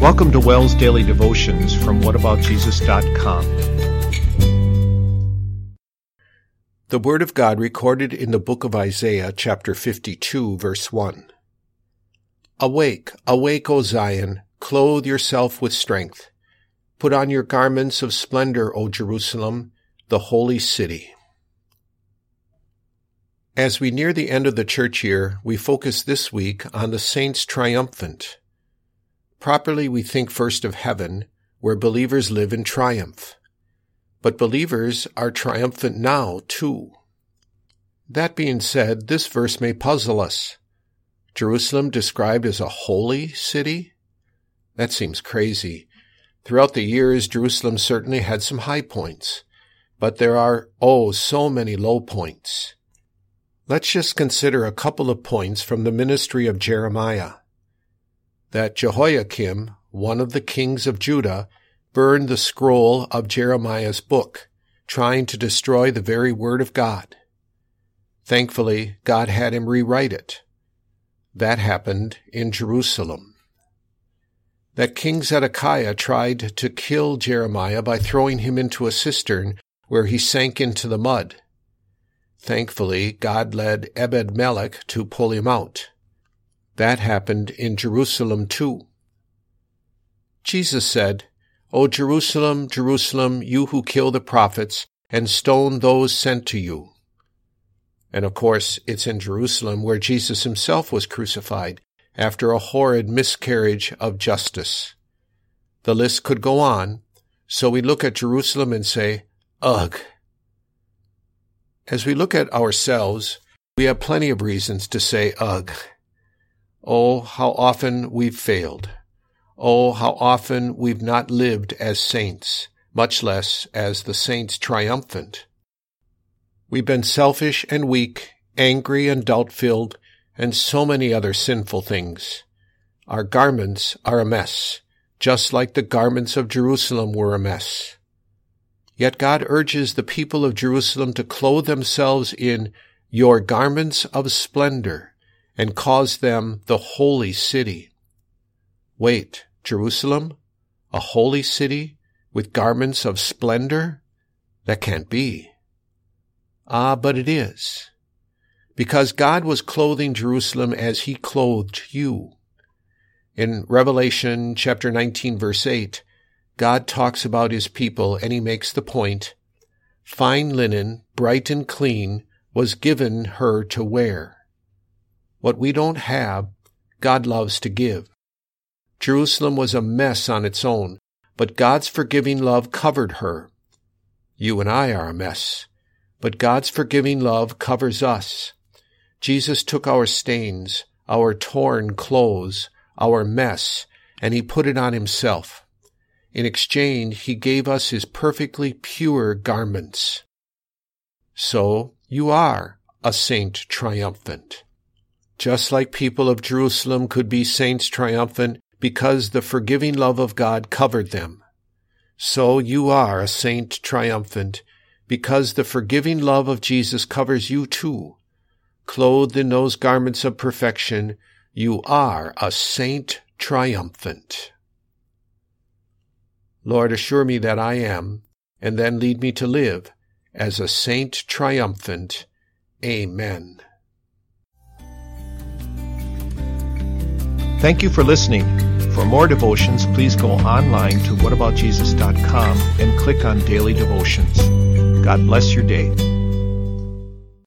Welcome to WELL's Daily Devotions from whataboutjesus.com. The Word of God recorded in the book of Isaiah, chapter 52, verse 1. Awake, awake, O Zion, clothe yourself with strength. Put on your garments of splendor, O Jerusalem, the holy city. As we near the end of the church year, we focus this week on the saints triumphant. Properly, we think first of heaven, where believers live in triumph. But believers are triumphant now, too. That being said, this verse may puzzle us. Jerusalem described as a holy city? That seems crazy. Throughout the years, Jerusalem certainly had some high points, but there are, so many low points. Let's just consider a couple of points from the ministry of Jeremiah. That Jehoiakim, one of the kings of Judah, burned the scroll of Jeremiah's book, trying to destroy the very word of God. Thankfully, God had him rewrite it. That happened in Jerusalem. That King Zedekiah tried to kill Jeremiah by throwing him into a cistern where he sank into the mud. Thankfully, God led Ebed-Melech to pull him out. That happened in Jerusalem too. Jesus said, O Jerusalem, Jerusalem, you who kill the prophets and stone those sent to you. And of course, it's in Jerusalem where Jesus himself was crucified after a horrid miscarriage of justice. The list could go on, so we look at Jerusalem and say, ugh. As we look at ourselves, we have plenty of reasons to say ugh. Oh, how often we've failed. Oh, how often we've not lived as saints, much less as the saints triumphant. We've been selfish and weak, angry and doubt-filled, and so many other sinful things. Our garments are a mess, just like the garments of Jerusalem were a mess. Yet God urges the people of Jerusalem to clothe themselves in your garments of splendor, and calls them the holy city. Wait, Jerusalem? A holy city with garments of splendor? That can't be. But it is. Because God was clothing Jerusalem as he clothed you. In Revelation chapter 19, verse 8, God talks about his people and he makes the point, fine linen, bright and clean, was given her to wear. What we don't have, God loves to give. Jerusalem was a mess on its own, but God's forgiving love covered her. You and I are a mess, but God's forgiving love covers us. Jesus took our stains, our torn clothes, our mess, and he put it on himself. In exchange, he gave us his perfectly pure garments. So, you are a saint triumphant. Just like people of Jerusalem could be saints triumphant because the forgiving love of God covered them, so you are a saint triumphant because the forgiving love of Jesus covers you too. Clothed in those garments of perfection, you are a saint triumphant. Lord, assure me that I am, and then lead me to live as a saint triumphant. Amen. Thank you for listening. For more devotions, please go online to whataboutjesus.com and click on Daily Devotions. God bless your day.